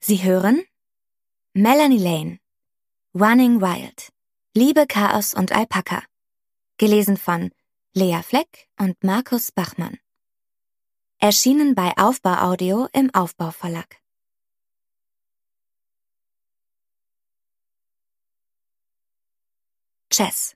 Sie hören Melanie Lane, Running Wild, Liebe, Chaos und Alpaka. Gelesen von Lea Fleck und Markus Bachmann. Erschienen bei Aufbau Audio im Aufbau Verlag. Chess.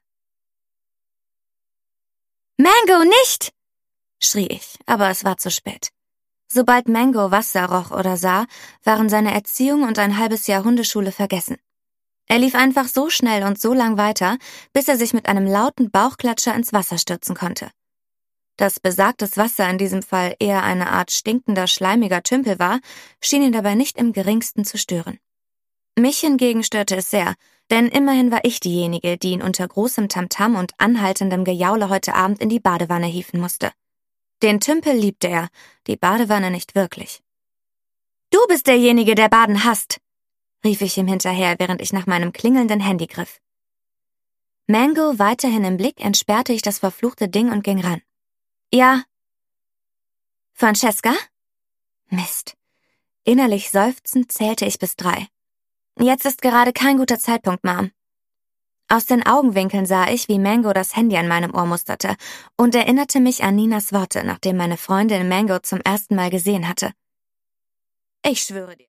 »Mango, nicht!« schrie ich, aber es war zu spät. Sobald Mango Wasser roch oder sah, waren seine Erziehung und ein halbes Jahr Hundeschule vergessen. Er lief einfach so schnell und so lang weiter, bis er sich mit einem lauten Bauchklatscher ins Wasser stürzen konnte. Dass besagtes Wasser in diesem Fall eher eine Art stinkender, schleimiger Tümpel war, schien ihn dabei nicht im geringsten zu stören. Mich hingegen störte es sehr, denn immerhin war ich diejenige, die ihn unter großem Tamtam und anhaltendem Gejaule heute Abend in die Badewanne hieven musste. Den Tümpel liebte er, die Badewanne nicht wirklich. »Du bist derjenige, der Baden hasst«, rief ich ihm hinterher, während ich nach meinem klingelnden Handy griff. Mango weiterhin im Blick, entsperrte ich das verfluchte Ding und ging ran. »Ja.« »Francesca?« Mist. Innerlich seufzend zählte ich bis 3. »Jetzt ist gerade kein guter Zeitpunkt, Mom.« Aus den Augenwinkeln sah ich, wie Mango das Handy an meinem Ohr musterte und erinnerte mich an Ninas Worte, nachdem meine Freundin Mango zum ersten Mal gesehen hatte. »Ich schwöre dir.«